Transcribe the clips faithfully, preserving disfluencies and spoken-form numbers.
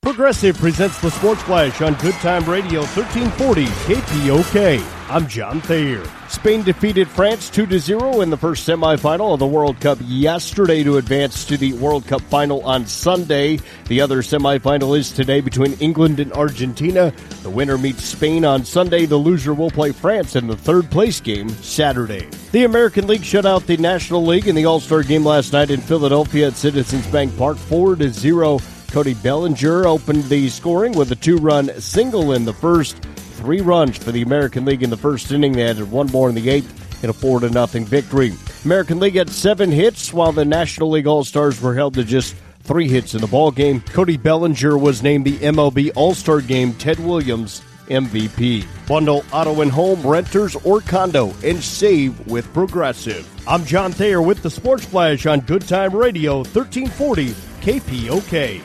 Progressive presents the Sports Flash on Good Time Radio thirteen forty K P O K. I'm John Thayer. Spain defeated France two to zero in the first semifinal of the World Cup yesterday to advance to the World Cup final on Sunday. The other semifinal is today between England and Argentina. The winner meets Spain on Sunday. The loser will play France in the third place game Saturday. The American League shut out the National League in the All-Star game last night in Philadelphia at Citizens Bank Park four to zero. Cody Bellinger opened the scoring with a two-run single in the first. Three runs for the American League in the first inning. They added one more in the eighth in a four to nothing victory. American League had seven hits, while the National League All-Stars were held to just three hits in the ballgame. Cody Bellinger was named the M L B All-Star Game Ted Williams M V P. Bundle auto and home, renters, or condo, and save with Progressive. I'm John Thayer with the Sports Flash on Good Time Radio, thirteen forty K P O K.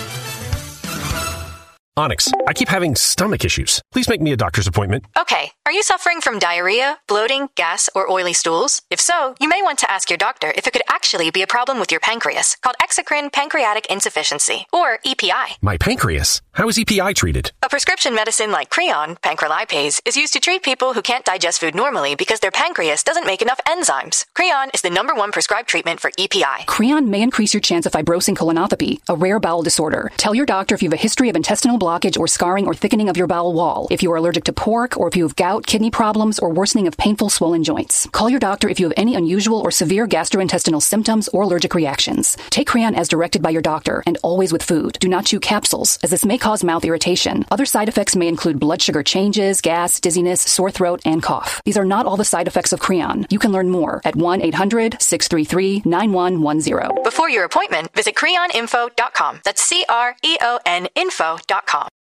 Onyx, I keep having stomach issues. Please make me a doctor's appointment. Okay. Are you suffering from diarrhea, bloating, gas, or oily stools? If so, you may want to ask your doctor if it could actually be a problem with your pancreas, called exocrine pancreatic insufficiency, or E P I. My pancreas? How is E P I treated? A prescription medicine like Creon, pancrelipase, is used to treat people who can't digest food normally because their pancreas doesn't make enough enzymes. Creon is the number one prescribed treatment for E P I. Creon may increase your chance of fibrosing colonopathy, a rare bowel disorder. Tell your doctor if you have a history of intestinal blockage or scarring or thickening of your bowel wall, if you are allergic to pork, or if you have gout, kidney problems, or worsening of painful swollen joints. Call your doctor if you have any unusual or severe gastrointestinal symptoms or allergic reactions. Take Creon as directed by your doctor, and always with food. Do not chew capsules, as this may cause mouth irritation. Other side effects may include blood sugar changes, gas, dizziness, sore throat, and cough. These are not all the side effects of Creon. You can learn more at one eight hundred six three three nine one one zero. Before your appointment, visit creon info dot com. That's C R E O N info dot com.